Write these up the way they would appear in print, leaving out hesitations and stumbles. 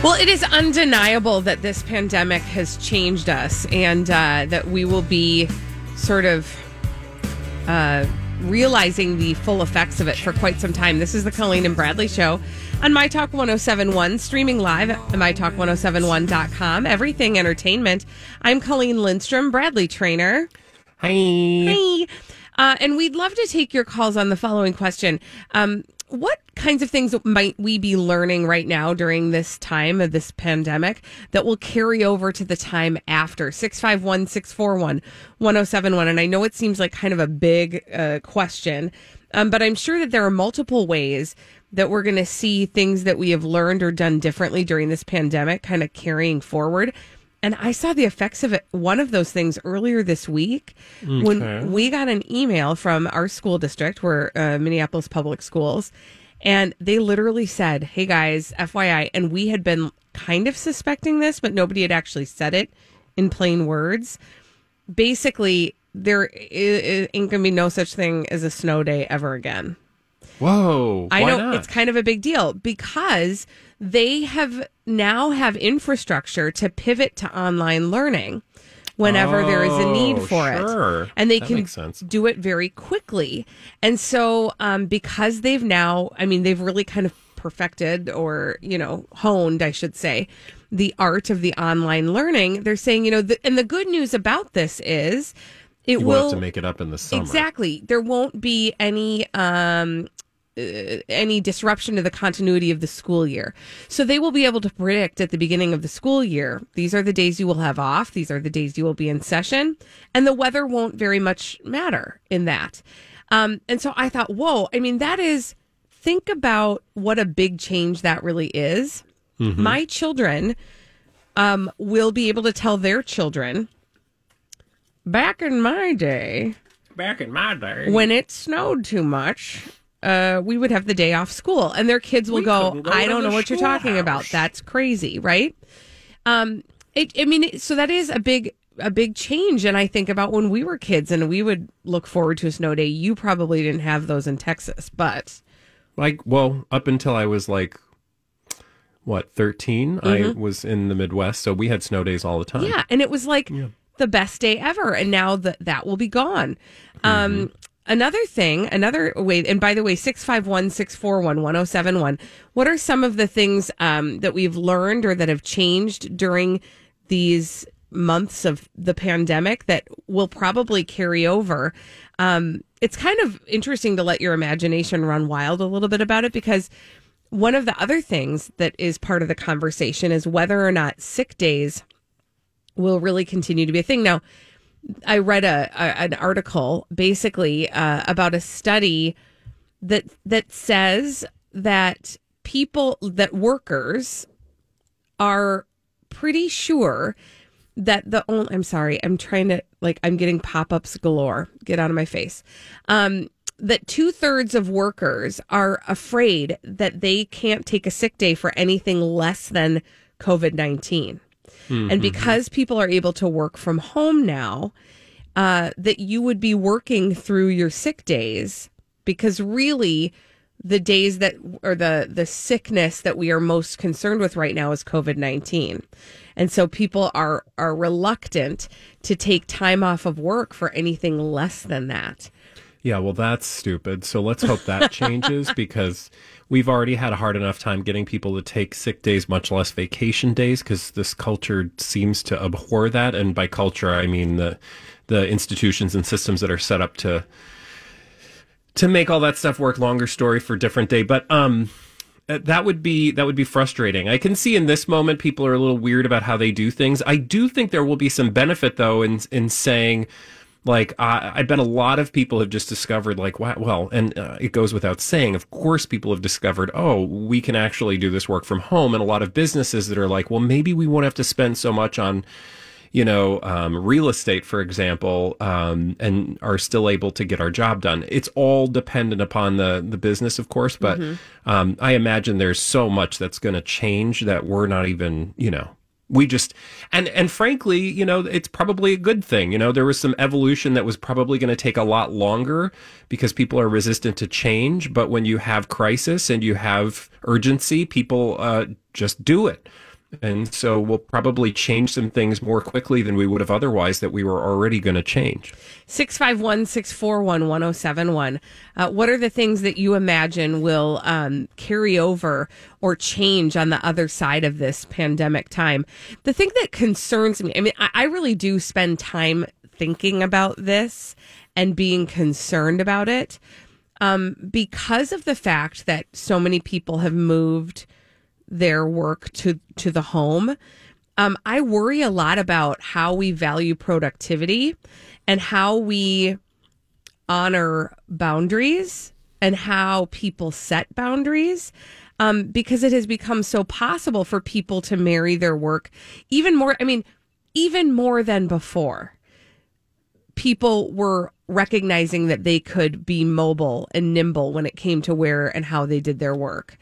Well, it is undeniable that this pandemic has changed us and that we will be sort of realizing the full effects of it for quite some time. This is the Colleen and Bradley Show on My Talk 1071, streaming live at mytalk1071.com. Everything Entertainment. I'm Colleen Lindstrom, Bradley Trainer. Hi. And we'd love to take your calls on the following question. What kinds of things might we be learning right now during this time of this pandemic that will carry over to the time after? 651-641-1071. And I know it seems like kind of a big question, but I'm sure that there are multiple ways that we're going to see things that we have learned or done differently during this pandemic kind of carrying forward. And I saw the effects of it, one of those things earlier this week when we got an email from our school district, we're Minneapolis Public Schools, and they literally said, hey guys, FYI, and we had been kind of suspecting this, but nobody had actually said it in plain words. Basically, there ain't going to be no such thing as a snow day ever again. Whoa. I know not? It's kind of a big deal because they have infrastructure to pivot to online learning whenever there is a need for it. And they can do it very quickly. And so because they've really kind of perfected or, honed, I should say, the art of the online learning, they're saying, and the good news about this is you won't have to make it up in the summer. Exactly. There won't be any disruption to the continuity of the school year. So they will be able to predict at the beginning of the school year, these are the days you will have off, these are the days you will be in session, and the weather won't very much matter in that. And so I thought, whoa, think about what a big change that really is. Mm-hmm. My children will be able to tell their children, back in my day, when it snowed too much, we would have the day off school, and their kids will go, I don't know what you're talking about. That's crazy, right? So that is a big change. And I think about when we were kids and we would look forward to a snow day. You probably didn't have those in Texas, but up until I was 13, mm-hmm. I was in the Midwest, so we had snow days all the time. Yeah, and it was the best day ever, and now that will be gone. Mm-hmm. Another way, and by the way, 651-641-1071, what are some of the things that we've learned or that have changed during these months of the pandemic that will probably carry over? It's kind of interesting to let your imagination run wild a little bit about it, because one of the other things that is part of the conversation is whether or not sick days will really continue to be a thing. Now, I read an article basically about a study that says that workers are pretty sure that I'm getting pop-ups galore. Get out of my face. That 2/3 of workers are afraid that they can't take a sick day for anything less than COVID-19. Mm-hmm. And because people are able to work from home now, that you would be working through your sick days, because really the days the sickness that we are most concerned with right now is COVID-19. And so people are reluctant to take time off of work for anything less than that. Yeah, well, that's stupid. So let's hope that changes, because we've already had a hard enough time getting people to take sick days, much less vacation days, because this culture seems to abhor that. And by culture, I mean the institutions and systems that are set up to make all that stuff work. Longer story for a different day. But that would be frustrating. I can see in this moment people are a little weird about how they do things. I do think there will be some benefit, though, in saying, I bet a lot of people have just discovered, wow, and it goes without saying, of course, people have discovered, we can actually do this work from home. And a lot of businesses that are like, well, maybe we won't have to spend so much on, real estate, for example, and are still able to get our job done. It's all dependent upon the business, of course, but I imagine there's so much that's going to change that we're not even, we just, and frankly, it's probably a good thing. There was some evolution that was probably going to take a lot longer because people are resistant to change. But when you have crisis and you have urgency, people just do it. And so we'll probably change some things more quickly than we would have otherwise that we were already going to change. 651-641-1071. What are the things that you imagine will carry over or change on the other side of this pandemic time? The thing that concerns me, I mean, I really do spend time thinking about this and being concerned about it because of the fact that so many people have moved their work to the home. I worry a lot about how we value productivity and how we honor boundaries and how people set boundaries, because it has become so possible for people to marry their work even more than before. People were recognizing that they could be mobile and nimble when it came to where and how they did their work.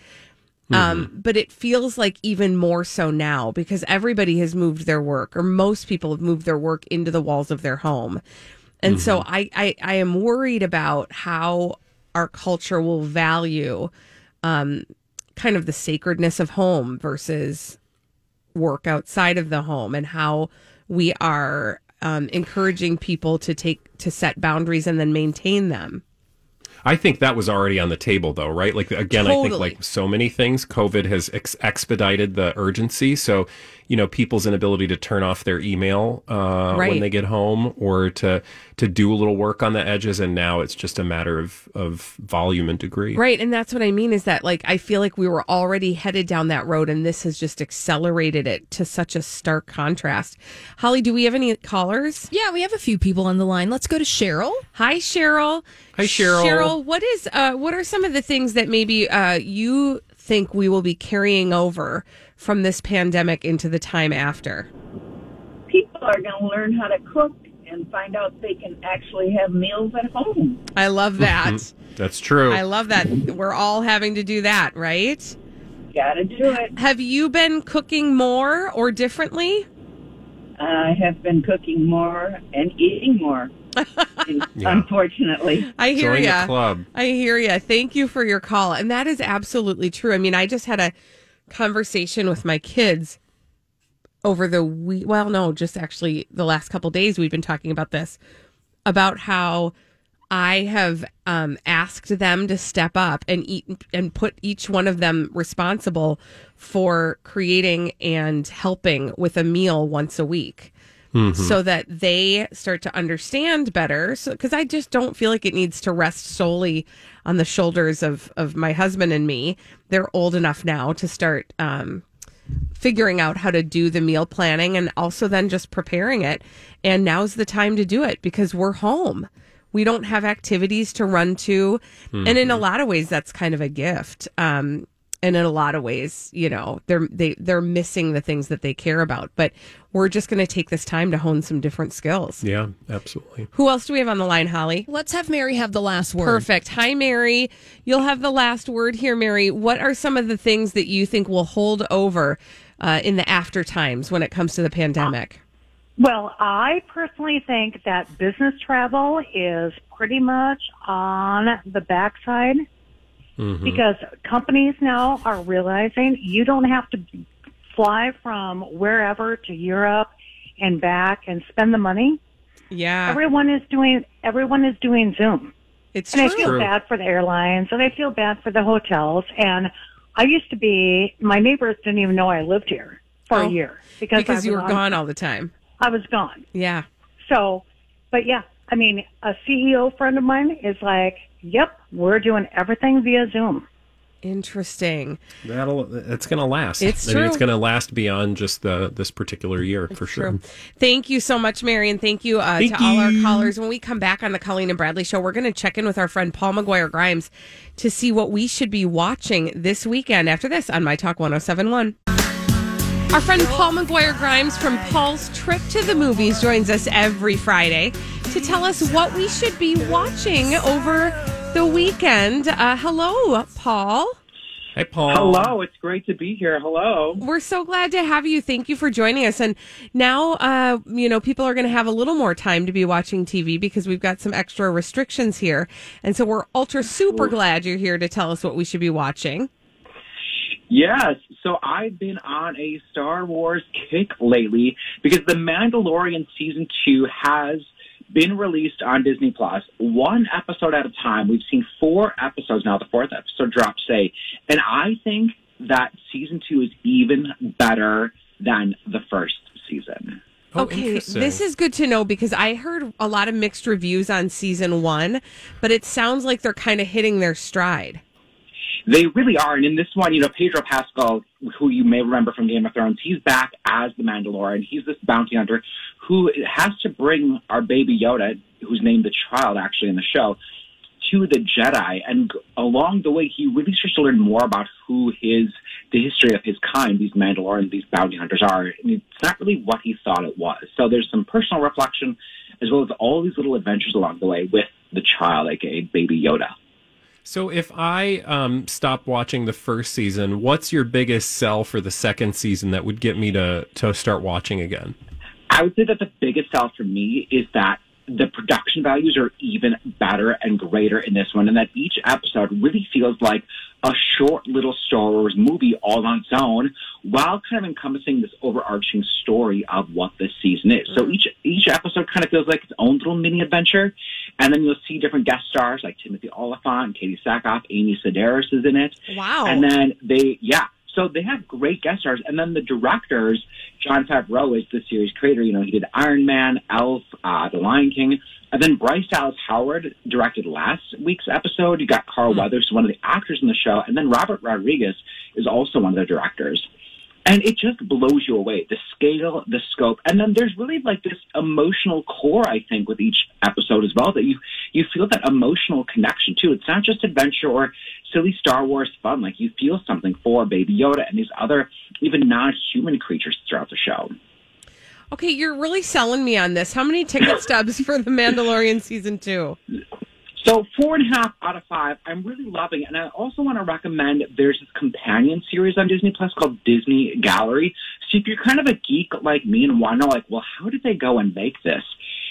But it feels like even more so now because everybody has moved their work, or most people have moved their work into the walls of their home. And so I am worried about how our culture will value kind of the sacredness of home versus work outside of the home, and how we are encouraging people to set boundaries and then maintain them. I think that was already on the table, though, right? Like, again, Totally. I think like so many things, COVID has expedited the urgency. So, people's inability to turn off their email when they get home, or to do a little work on the edges. And now it's just a matter of volume and degree. Right. And that's what I mean is that, like, I feel like we were already headed down that road, and this has just accelerated it to such a stark contrast. Holly, do we have any callers? Yeah, we have a few people on the line. Let's go to Cheryl. Hi, Cheryl. Hi, Cheryl. Cheryl, what are some of the things that maybe you think we will be carrying over from this pandemic into the time after? People are going to learn how to cook and find out they can actually have meals at home. I love that. That's true. I love that. We're all having to do that, right? Got to do it. Have you been cooking more or differently? I have been cooking more and eating more, unfortunately. I hear Join you. the club. I hear you. Thank you for your call. And that is absolutely true. I mean, I just had a conversation with my kids over the week. Well, no, just actually the last couple days we've been talking about this, about how I have asked them to step up and eat and put each one of them responsible for creating and helping with a meal once a week. So that they start to understand better. So, because I just don't feel like it needs to rest solely on the shoulders of my husband and me. They're old enough now to start figuring out how to do the meal planning and also then just preparing it. And now's the time to do it because we're home. We don't have activities to run to. And in a lot of ways, that's kind of a gift. And in a lot of ways, they're missing the things that they care about. But we're just going to take this time to hone some different skills. Yeah, absolutely. Who else do we have on the line, Holly? Let's have Mary have the last word. Perfect. Hi, Mary. You'll have the last word here, Mary. What are some of the things that you think will hold over in the after times when it comes to the pandemic? Well, I personally think that business travel is pretty much on the backside. Because companies now are realizing you don't have to fly from wherever to Europe and back and spend the money. Yeah. Everyone is doing Zoom. It's and true. I feel bad for the airlines, and I feel bad for the hotels. And my neighbors didn't even know I lived here for a year. Because you were gone all the time. I was gone. Yeah. So, but yeah, I mean, a CEO friend of mine is like, yep, we're doing everything via Zoom. Interesting. It's going to last. It's I true. mean, it's going to last beyond just this particular year, for sure. Thank you so much, Mary, and thank you to all our callers. When we come back on the Colleen and Bradley Show, we're going to check in with our friend Paul McGuire Grimes to see what we should be watching this weekend after this on My Talk 107.1. Our friend Paul McGuire Grimes from Paul's Trip to the Movies joins us every Friday to tell us what we should be watching over the weekend. Hello, Paul. Hey, Paul. Hello, it's great to be here. Hello. We're so glad to have you. Thank you for joining us. And now, people are going to have a little more time to be watching TV because we've got some extra restrictions here. And so we're super glad you're here to tell us what we should be watching. Yes, so I've been on a Star Wars kick lately because The Mandalorian Season 2 has been released on Disney Plus, one episode at a time. We've seen 4 episodes now. The 4th episode dropped today. And I think that Season 2 is even better than the first season. Oh, Okay, this is good to know because I heard a lot of mixed reviews on Season 1, but it sounds like they're kind of hitting their stride. They really are. And in this one, Pedro Pascal, who you may remember from Game of Thrones, he's back as the Mandalorian. He's this bounty hunter who has to bring our baby Yoda, who's named the child actually in the show, to the Jedi. And along the way, he really starts to learn more about who the history of his kind, these Mandalorians, these bounty hunters are. And it's not really what he thought it was. So there's some personal reflection as well as all these little adventures along the way with the child, aka baby Yoda. So if I stop watching the first season, what's your biggest sell for the second season that would get me to start watching again? I would say that the biggest sell for me is that the production values are even better and greater in this one, and that each episode really feels like a short little Star Wars movie all on its own, while kind of encompassing this overarching story of what this season is. So each episode kind of feels like its own little mini adventure, and then you'll see different guest stars like Timothy Olyphant, Katie Sackhoff, Amy Sedaris is in it. Wow. And then so they have great guest stars. And then the directors, Jon Favreau is the series creator. He did Iron Man, Elf, The Lion King. And then Bryce Dallas Howard directed last week's episode. You got Carl Weathers, one of the actors in the show. And then Robert Rodriguez is also one of the directors. And it just blows you away, the scale, the scope. And then there's really like this emotional core, I think, with each episode as well, that you feel that emotional connection too. It's not just adventure or silly Star Wars fun. Like, you feel something for Baby Yoda and these other even non-human creatures throughout the show. Okay, you're really selling me on this. How many ticket stubs for The Mandalorian Season 2? So 4.5 out of 5. I'm really loving it. And I also want to recommend there's this companion series on Disney Plus called Disney Gallery. So if you're kind of a geek like me and want to know, like, well, how did they go and make this?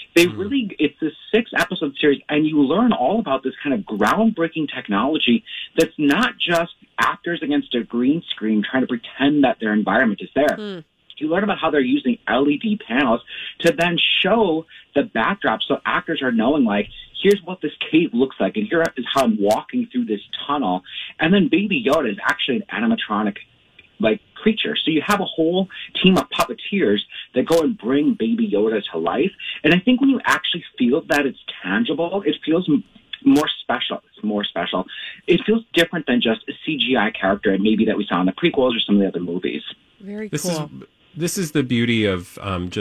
It's this 6-episode series, and you learn all about this kind of groundbreaking technology that's not just actors against a green screen trying to pretend that their environment is there. You learn about how they're using LED panels to then show the backdrop so actors are knowing, like, here's what this cave looks like, and here is how I'm walking through this tunnel. And then Baby Yoda is actually an animatronic, creature. So you have a whole team of puppeteers that go and bring Baby Yoda to life. And I think when you actually feel that it's tangible, it feels more special. It's more special. It feels different than just a CGI character maybe that we saw in the prequels or some of the other movies. Very cool. This is the beauty of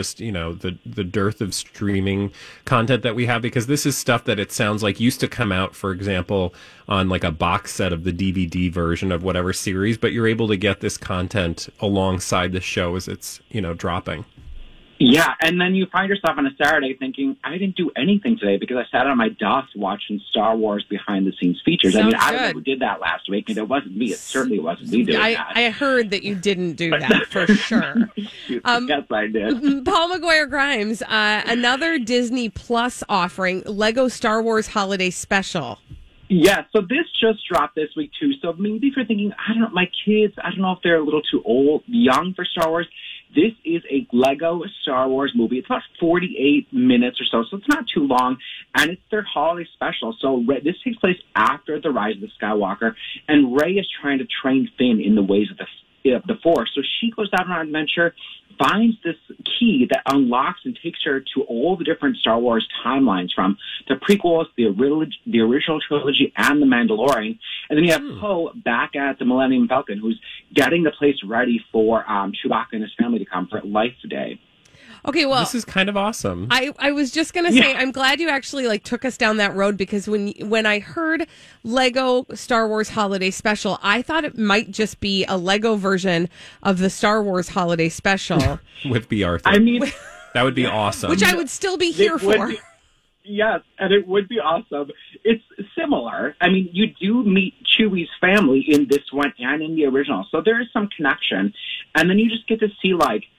the dearth of streaming content that we have, because this is stuff that it sounds like used to come out, for example, on like a box set of the DVD version of whatever series, but you're able to get this content alongside the show as it's, dropping. Yeah, and then you find yourself on a Saturday thinking, I didn't do anything today because I sat on my duff watching Star Wars behind-the-scenes features. Sounds I don't know who did that last week, and it wasn't me. It certainly wasn't me doing that. I heard that you didn't do that, for sure. Yes, I did. Paul McGuire-Grimes, another Disney Plus offering, Lego Star Wars Holiday Special. Yeah, so this just dropped this week, too. So maybe if you're thinking, I don't know, my kids, I don't know if they're a little too young for Star Wars. This is a Lego Star Wars movie. It's about 48 minutes or so it's not too long, and it's their holiday special. So this takes place after the rise of the Skywalker, and Rey is trying to train Finn in the ways of the Force. So she goes out on an adventure, finds this key that unlocks and takes her to all the different Star Wars timelines, from the prequels, the original trilogy, and The Mandalorian. And then you have Poe back at the Millennium Falcon, who's getting the place ready for Chewbacca and his family to come for Life Day. Okay, well, this is kind of awesome. I was just going to say, I'm glad you actually took us down that road, because when I heard Lego Star Wars Holiday Special, I thought it might just be a Lego version of the Star Wars Holiday Special. With B. Arthur. I mean, that would be awesome. Which I would still be here for. Yes, and it would be awesome. It's similar. I mean, you do meet Chewie's family in this one and in the original, so there is some connection. And then you just get to see,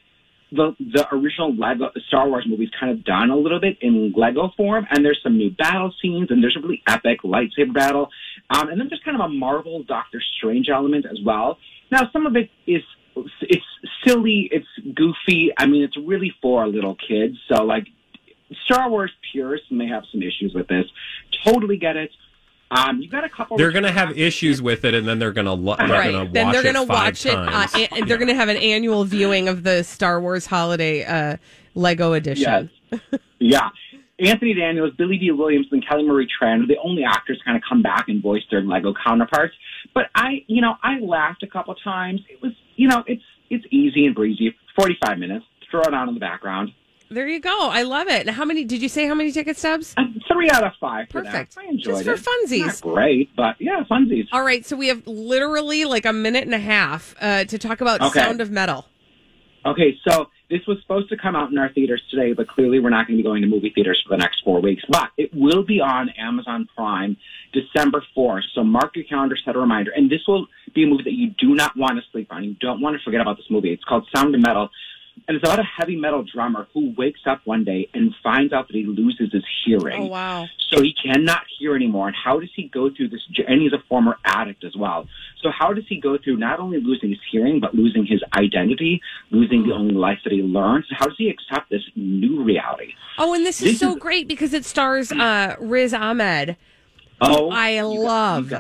the original Lego Star Wars movies kind of done a little bit in Lego form, and there's some new battle scenes, and there's a really epic lightsaber battle, and then there's kind of a Marvel Doctor Strange element as well. Now, some of it is it's silly, it's goofy. I mean, it's really for little kids. So, like, Star Wars purists may have some issues with this. Totally get it. You got a couple. They're going to have issues with it, and then they're going to watch Then they're going to watch it, and they're going to have an annual viewing of the Star Wars Holiday Lego Edition. Yes. Yeah. Anthony Daniels, Billy D. Williams, and Kelly Marie Tran are the only actors to kind of come back and voice their Lego counterparts. But I laughed a couple times. It was, it's easy and breezy. 45 minutes. Throw it on in the background. There you go. I love it. Did you say how many ticket stubs? 3 out of 5. Perfect. I enjoyed it. Just for funsies. Not great, but yeah, funsies. All right. So we have literally like a minute and a half to talk about Sound of Metal. Okay, so this was supposed to come out in our theaters today, but clearly we're not going to be going to movie theaters for the next 4 weeks. But it will be on Amazon Prime December 4th. So mark your calendar, set a reminder. And this will be a movie that you do not want to sleep on. You don't want to forget about this movie. It's called Sound of Metal. And it's about a heavy metal drummer who wakes up one day and finds out that he loses his hearing. Oh, wow. So he cannot hear anymore. And how does he go through this? And he's a former addict as well. So how does he go through not only losing his hearing, but losing his identity, losing the only life that he learns? How does he accept this new reality? Oh, and this is so great because it stars Riz Ahmed. Oh, I love.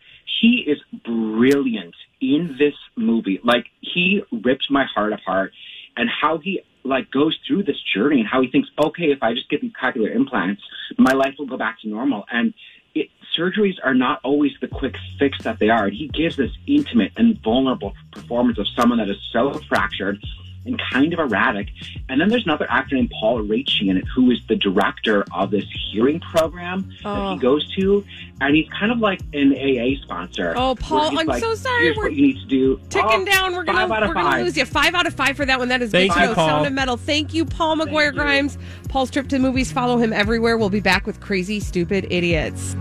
He is brilliant in this movie. Like, he ripped my heart apart. And how he goes through this journey and how he thinks, okay, if I just get these cochlear implants, my life will go back to normal. And surgeries are not always the quick fix that they are. And he gives this intimate and vulnerable performance of someone that is so fractured and kind of erratic. And then there's another actor named Paul Raci in it, who is the director of this hearing program that he goes to. And he's kind of like an AA sponsor. Oh, Paul, I'm so sorry. Here's what you need to do. Ticking down. We're going to lose you. 5 out of 5 for that one. That is good to know. Sound of Metal. Thank you, Paul McGuire-Grimes. Paul's Trip to Movies. Follow him everywhere. We'll be back with Crazy Stupid Idiots.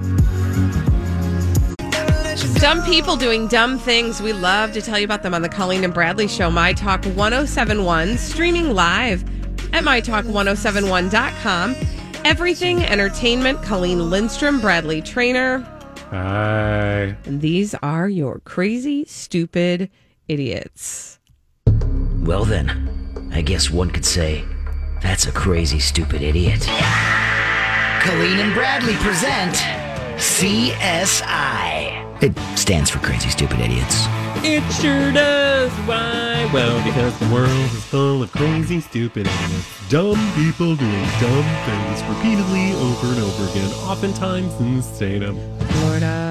Dumb people doing dumb things. We love to tell you about them on the Colleen and Bradley Show. My Talk 1071, streaming live at mytalk1071.com. Everything Entertainment. Colleen Lindstrom, Bradley Trainer. Hi. And these are your Crazy Stupid Idiots. Well then, I guess one could say that's a crazy stupid idiot. Colleen and Bradley present CSI. It stands for Crazy Stupid Idiots. It sure does. Why? Well, because the world is full of crazy, stupid idiots. Dumb people doing dumb things repeatedly over and over again, oftentimes insane. Florida.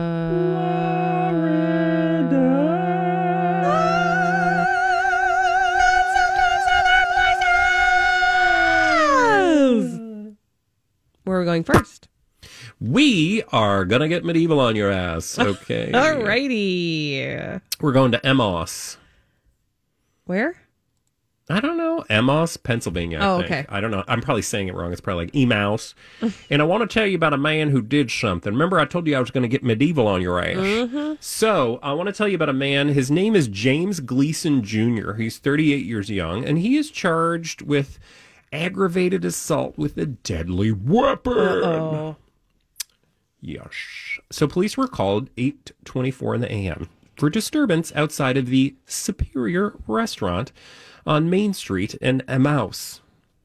Where are we going first? We are going to get medieval on your ass. Okay. Alrighty. We're going to Emos. Where? I don't know. Emos, Pennsylvania. I think. Okay. I don't know. I'm probably saying it wrong. It's probably like Emouse. And I want to tell you about a man who did something. Remember, I told you I was going to get medieval on your ass. Mm-hmm. So I want to tell you about a man. His name is James Gleason Jr. He's 38 years young, and he is charged with aggravated assault with a deadly weapon. Uh-oh. Yes. So police were called 8:24 in the a.m. for disturbance outside of the Superior Restaurant on Main Street in Emmaus.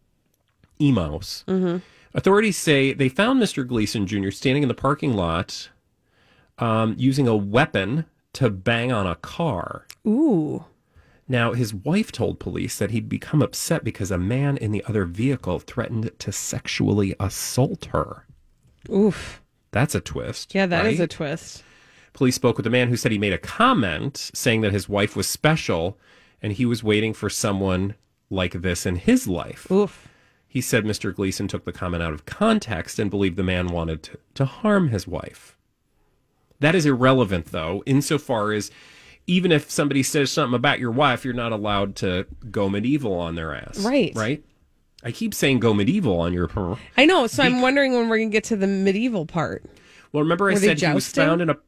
Mm-hmm. Authorities say they found Mr. Gleason Jr. standing in the parking lot using a weapon to bang on a car. Ooh. Now, his wife told police that he'd become upset because a man in the other vehicle threatened to sexually assault her. Oof. That's a twist. Yeah, that right? is a twist. Police spoke with a man who said he made a comment saying that his wife was special and he was waiting for someone like this in his life. Oof. He said Mr. Gleason took the comment out of context and believed the man wanted to harm his wife. That is irrelevant, though, insofar as even if somebody says something about your wife, you're not allowed to go medieval on their ass. Right. Right? I keep saying go medieval on your... I know, so I'm wondering when we're going to get to the medieval part. Well, remember I said he was found in a...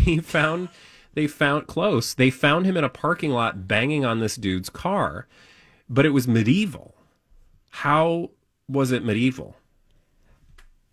They found close. They found him in a parking lot banging on this dude's car, but it was medieval. How was it medieval?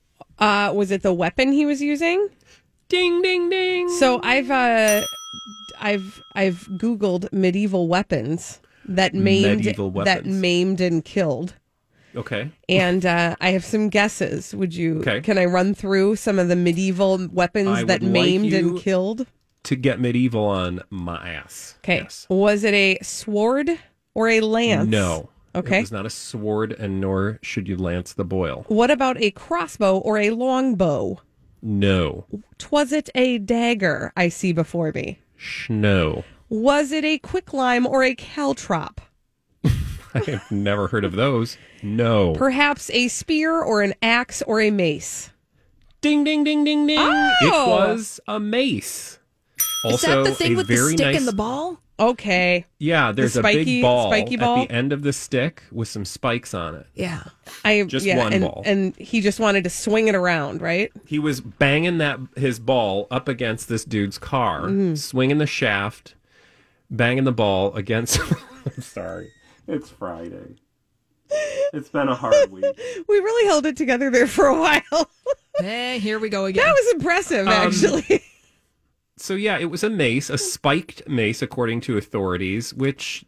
Was it the weapon he was using? Ding, ding, ding. So I've Googled medieval weapons that maimed and killed. Okay. And I have some guesses. Okay. Can I run through some of the medieval weapons that maimed and killed? To get medieval on my ass. Okay. Yes. Was it a sword or a lance? No. Okay. It was not a sword, and nor should you lance the boil. What about a crossbow or a longbow? No. Was it a dagger I see before me? No. Was it a quicklime or a caltrop? I have never heard of those. No. Perhaps a spear or an axe or a mace? Ding, ding, ding, ding, ding. Oh! It was a mace. Also, Is that the thing a with the very stick nice, and the ball? Okay. Yeah, there's The a big ball spiky ball? at the end of the stick with some spikes on it. Yeah. One ball. And he just wanted to swing it around, right? He was banging his ball up against this dude's car, Mm-hmm. swinging the shaft, banging the ball against... I'm sorry. It's Friday. It's been a hard week. We really held it together there for a while. Here we go again. That was impressive, actually. So yeah, it was a mace, a spiked mace, according to authorities, which,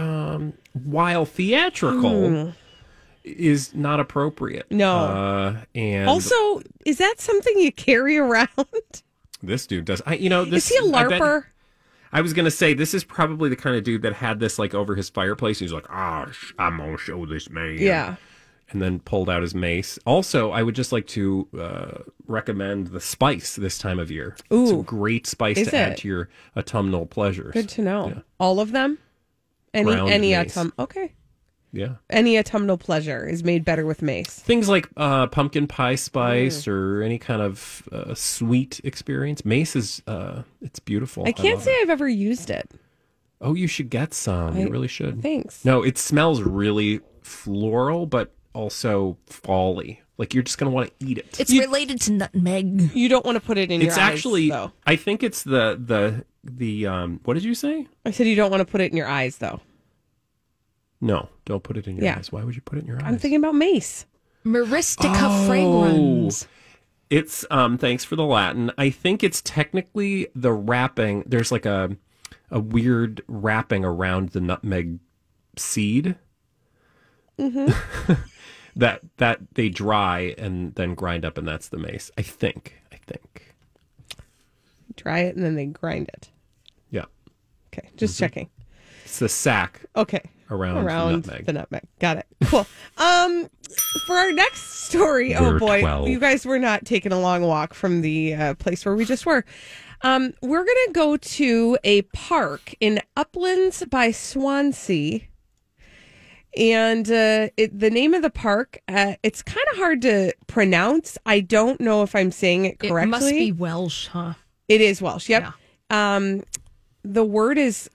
while theatrical, is not appropriate. No. And Also, is that something you carry around? this dude does. This Is he a LARPer? I was going to say, this is probably the kind of dude that had this like over his fireplace. He's like, I'm going to show this man. Yeah. And then pulled out his mace. Also, I would just like to recommend the spice this time of year. Ooh. It's a great spice Is to add it? to your autumnal pleasures. Good to know. Yeah. All of them? Ground mace. Okay. Yeah. Any autumnal pleasure is made better with mace. Things like pumpkin pie spice or any kind of sweet experience. Mace is, it's beautiful. I can't love say it. I've ever used it. Oh, you should get some. You really should. Thanks. No, it smells really floral, but also fall-y. Like you're just going to want to eat it. It's related to nutmeg. You don't want to put it in your eyes, actually, though. I think it's the what did you say? I said you don't want to put it in your eyes, though. No, don't put it in your Yeah. eyes. Why would you put it in your eyes? I'm thinking about mace. Myristica fragrans. It's thanks for the Latin. I think it's technically the wrapping. There's like a weird wrapping around the nutmeg seed. Mm-hmm. that they dry and then grind up, and that's the mace. I think. Dry it and then they grind it. Yeah. Okay, just checking. It's the sack. Okay. Around the nutmeg. Got it. Cool. For our next story, oh We're boy, 12. you guys were not taking a long walk from the place where we just were. We're going to go to a park in Uplands by Swansea. And the name of the park, it's kind of hard to pronounce. I don't know if I'm saying it correctly. It must be Welsh, huh? It is Welsh, yep. Yeah. The word is...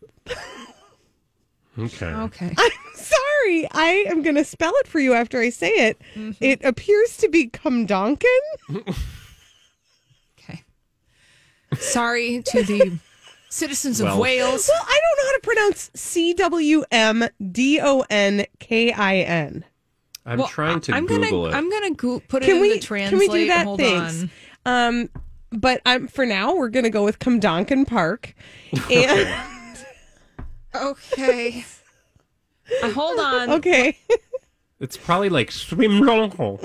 Okay. I'm sorry. I am going to spell it for you after I say it. Mm-hmm. It appears to be Cumdonkin. Okay. Sorry to the citizens of Wales. Well, I don't know how to pronounce CWMDONKIN. I'm trying to Google it. I'm going to put it in the translate. Can we do that? Hold Thanks. on. But for now, we're going to go with Cumdonkin Park. And Okay. Hold on. okay. It's probably like Swimlonko.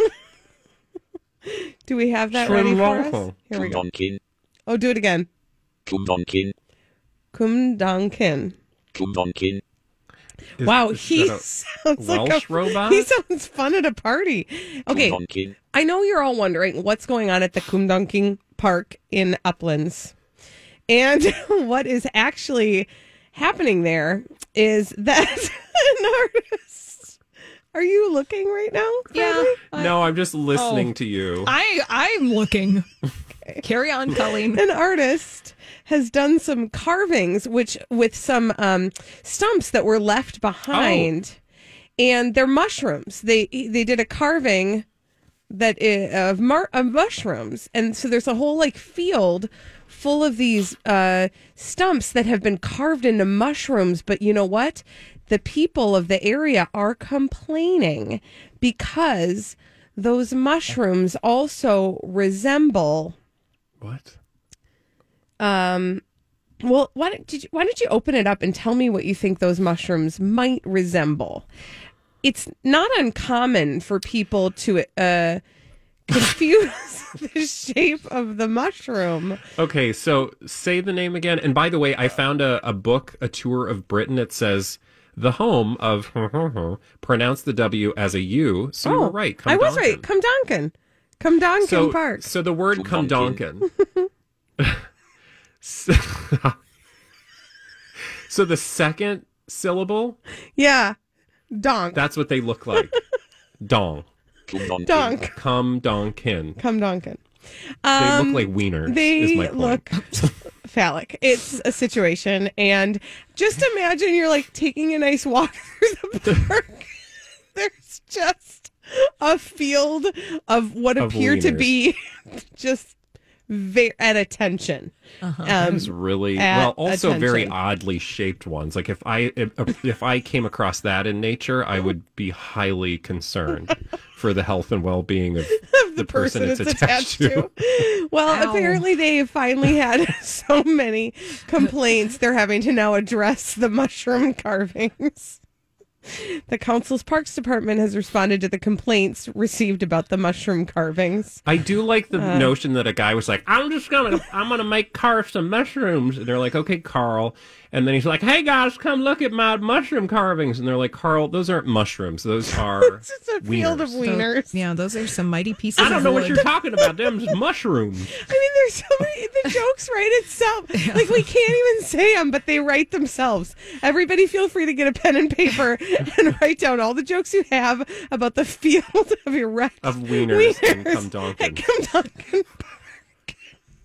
Do we have that ready for us? Swimlonko. Here we go. Cumdonkin, Oh, do it again. Cumdonkin, Cumdonkin. Cumdonkin. Wow, Is he that a sounds like Welsh a robot? He sounds fun at a party. Okay, Cumdonkin. I know you're all wondering what's going on at the Cumdonkin Park in Uplands. And what is actually happening there is that an artist... Are you looking right now? Yeah. No, I'm just listening to you. I'm looking. Okay. Carry on, Colleen. An artist has done some carvings with some stumps that were left behind. And they're mushrooms. They did a carving of mushrooms. And so there's a whole like field full of these stumps that have been carved into mushrooms. But you know what? The people of the area are complaining because those mushrooms also resemble What? Well, why don't you open it up and tell me what you think those mushrooms might resemble? It's not uncommon for people to confuse the shape of the mushroom. Okay, so say the name again. And by the way, I found a book, A Tour of Britain. It says the home of pronounce the W as a U. So you were right. I was right. Cumdonkin. Cumdonkin Park. So the word Cumdonkin. So the second syllable, donk. that's what they look like. Dong. Donk. Cumdonkin. Cumdonkin. They look like wieners. Is my point. Look phallic. It's a situation, and just imagine you're like taking a nice walk through the park. There's just a field of what appear to be just at attention. Those really also very oddly shaped ones. Like if I came across that in nature, I would be highly concerned for the health and well-being of the person it's attached to. Well, apparently they finally had so many complaints, they're having to now address the mushroom carvings. The council's parks department has responded to the complaints received about the mushroom carvings. I do like the notion that a guy was like, I'm gonna carve some mushrooms, and they're like, okay, Carl, and then he's like, hey guys, come look at my mushroom carvings, and they're like, Carl, those aren't mushrooms, those are it's just a field of wieners. Those are some mighty pieces. I don't know wood. what you're talking about. Them's mushrooms. I mean, there's so many. The jokes write itself. Like we can't even say them, but they write themselves. Everybody, feel free to get a pen and paper and write down all the jokes you have about the field of erect of wieners and Cumdonkin. At Cumdonkin Park.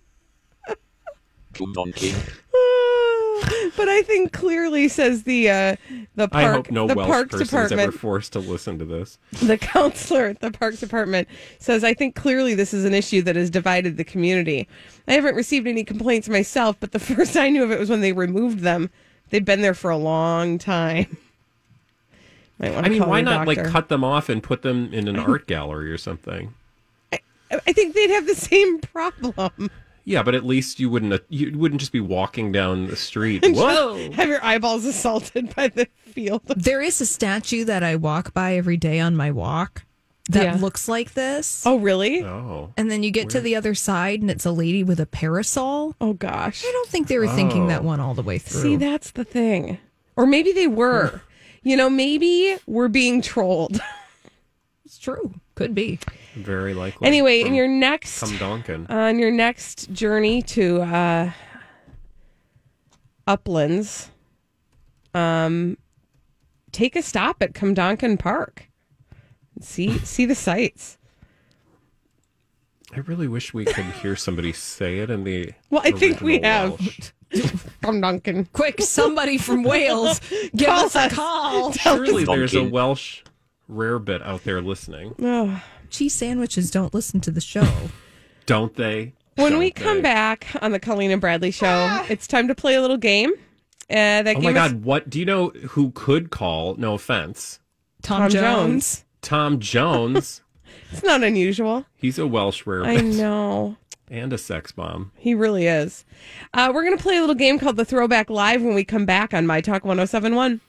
Cumdonkin. But I think clearly, says the park. I hope no the Welsh Parks person is Department, ever forced to listen to this. The counselor at the Parks Department says, I think clearly this is an issue that has divided the community. I haven't received any complaints myself, but the first I knew of it was when they removed them. They've been there for a long time. I mean, why not cut them off and put them in an art gallery or something? I think they'd have the same problem. Yeah, but at least you wouldn't just be walking down the street. Whoa! Have your eyeballs assaulted by the field. There is a statue that I walk by every day on my walk that looks like this. Oh, really? Oh. And then you get to the other side, and it's a lady with a parasol. Oh, gosh. I don't think they were thinking that one all the way through. See, that's the thing. Or maybe they were. Maybe we're being trolled. It's true. Could be. Very likely. Anyway, in your next Cumdonkin. On your next journey to Uplands, take a stop at Cumdonkin Park. See the sights. I really wish we could hear somebody say it in the I think we have. Welsh. Cumdonkin. Quick, somebody from Wales, give us a call. Surely there's a Welsh rarebit out there listening. Oh. Cheese sandwiches don't listen to the show. Don't they? When we come back on the Colleen and Bradley show, it's time to play a little game. Oh my God, what? Do you know who could call? No offense. Tom Jones. Tom Jones. It's not unusual. He's a Welsh rarebit. I know. And a sex bomb. He really is. We're going to play a little game called the Throwback Live when we come back on My Talk 1071.